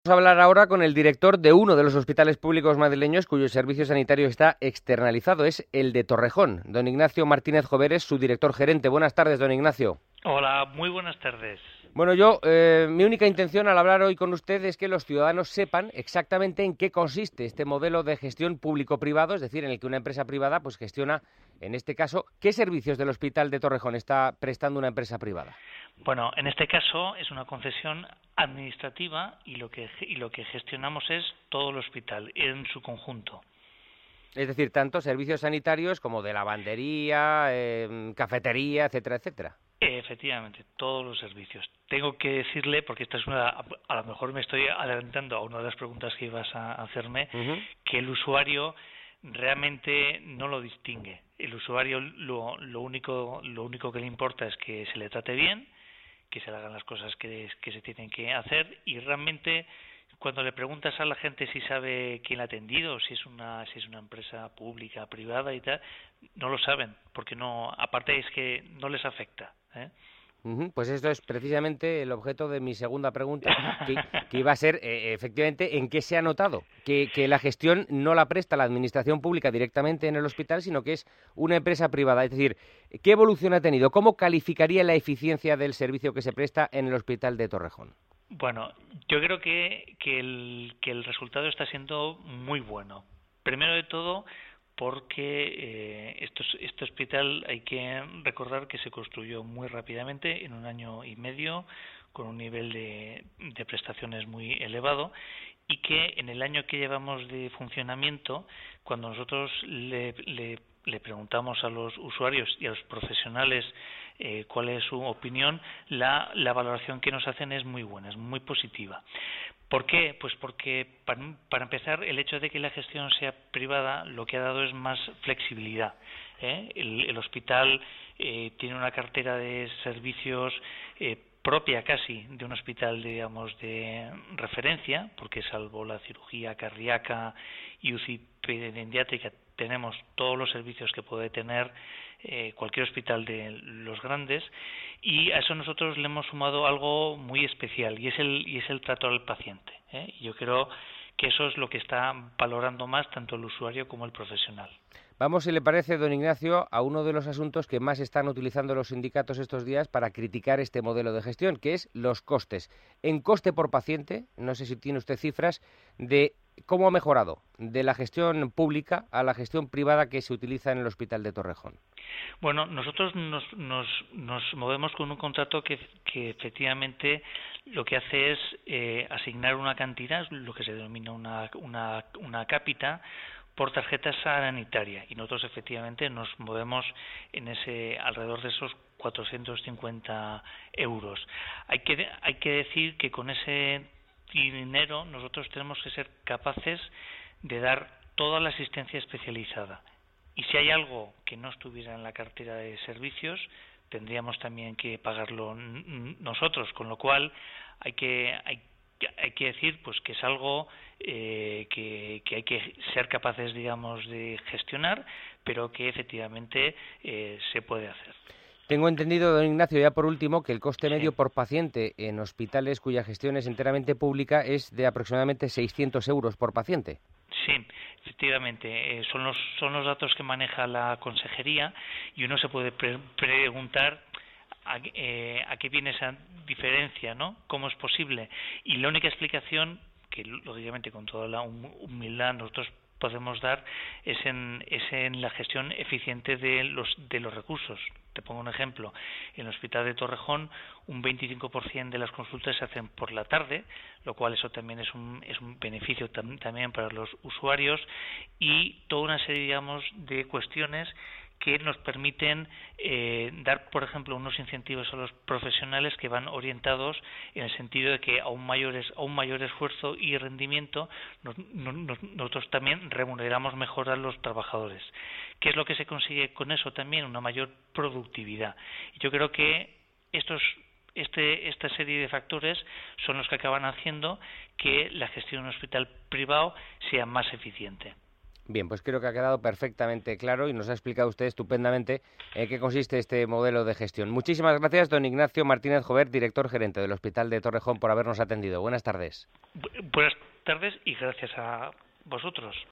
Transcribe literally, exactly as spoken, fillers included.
Vamos a hablar ahora con el director de uno de los hospitales públicos madrileños cuyo servicio sanitario está externalizado, es el de Torrejón. Don Ignacio Martínez Joveres, su director gerente. Buenas tardes, don Ignacio. Hola, muy buenas tardes. Bueno, yo, eh, mi única intención al hablar hoy con usted es que los ciudadanos sepan exactamente en qué consiste este modelo de gestión público-privado, es decir, en el que una empresa privada pues gestiona, en este caso, ¿qué servicios del hospital de Torrejón está prestando una empresa privada? Bueno, en este caso es una concesión administrativa y lo que y lo que gestionamos es todo el hospital en su conjunto. Es decir, tanto servicios sanitarios como de lavandería, eh, cafetería, etcétera, etcétera. Efectivamente, todos los servicios. Tengo que decirle, porque esta es una, a lo mejor me estoy adelantando a una de las preguntas que ibas a hacerme, uh-huh. que el usuario realmente no lo distingue. El usuario lo, lo único lo único que le importa es que se le trate bien, que se le hagan las cosas que, que se tienen que hacer, y realmente cuando le preguntas a la gente si sabe quién la ha atendido, si es una si es una empresa pública, privada y tal, no lo saben, porque no, aparte es que no les afecta, ¿eh? Uh-huh. Pues esto es precisamente el objeto de mi segunda pregunta, que, que iba a ser, eh, efectivamente, ¿en qué se ha notado? Que, que la gestión no la presta la administración pública directamente en el hospital, sino que es una empresa privada. Es decir, ¿qué evolución ha tenido? ¿Cómo calificaría la eficiencia del servicio que se presta en el hospital de Torrejón? Bueno, yo creo que, que, el, que el resultado está siendo muy bueno. Primero de todo, porque eh, esto, este hospital hay que recordar que se construyó muy rápidamente, en un año y medio, con un nivel de, de prestaciones muy elevado, y que en el año que llevamos de funcionamiento, cuando nosotros le, le, le preguntamos a los usuarios y a los profesionales eh, cuál es su opinión, la, la valoración que nos hacen es muy buena, es muy positiva. ¿Por qué? Pues porque, para, para empezar, el hecho de que la gestión sea privada lo que ha dado es más flexibilidad, ¿eh? El, el hospital eh, tiene una cartera de servicios eh, propia casi de un hospital, digamos, de referencia, porque salvo la cirugía cardíaca y U C I pediátrica tenemos todos los servicios que puede tener eh, cualquier hospital de los grandes, y a eso nosotros le hemos sumado algo muy especial, y es el y es el trato al paciente, ¿eh? Yo creo que eso es lo que está valorando más tanto el usuario como el profesional. Vamos, si le parece, don Ignacio, a uno de los asuntos que más están utilizando los sindicatos estos días para criticar este modelo de gestión, que es los costes. En coste por paciente, no sé si tiene usted cifras de cómo ha mejorado de la gestión pública a la gestión privada que se utiliza en el Hospital de Torrejón. Bueno, nosotros nos, nos, nos movemos con un contrato que, que efectivamente lo que hace es eh, asignar una cantidad, lo que se denomina una, una, una cápita, por tarjeta sanitaria, y nosotros efectivamente nos movemos en ese alrededor de esos cuatrocientos cincuenta euros. Hay que hay que decir que con ese dinero nosotros tenemos que ser capaces de dar toda la asistencia especializada, y si hay algo que no estuviera en la cartera de servicios tendríamos también que pagarlo nosotros, con lo cual hay que hay hay que decir pues que es algo eh, que, que hay que ser capaces, digamos, de gestionar, pero que efectivamente eh, se puede hacer. Tengo entendido, don Ignacio, ya por último, que el coste medio sí. por paciente en hospitales cuya gestión es enteramente pública es de aproximadamente seiscientos euros por paciente. Sí, efectivamente, eh, son los son los datos que maneja la consejería, y uno se puede pre- preguntar A, eh, a qué viene esa diferencia, ¿no? ¿Cómo es posible? Y la única explicación, que lógicamente con toda la humildad nosotros podemos dar, es en, es en la gestión eficiente de los de los recursos. Te pongo un ejemplo. En el Hospital de Torrejón un veinticinco por ciento de las consultas se hacen por la tarde, lo cual eso también es un es un beneficio tam, también para los usuarios, y toda una serie, digamos, de cuestiones que nos permiten eh, dar, por ejemplo, unos incentivos a los profesionales que van orientados en el sentido de que a un mayor, a un mayor esfuerzo y rendimiento nos, nos, nosotros también remuneramos mejor a los trabajadores. ¿Qué es lo que se consigue con eso también? Una mayor productividad. Y yo creo que estos Este, esta serie de factores son los que acaban haciendo que la gestión de un hospital privado sea más eficiente. Bien, pues creo que ha quedado perfectamente claro y nos ha explicado usted estupendamente en qué consiste este modelo de gestión. Muchísimas gracias, don Ignacio Martínez Jover, director gerente del Hospital de Torrejón, por habernos atendido. Buenas tardes. Bu- buenas tardes y gracias a vosotros.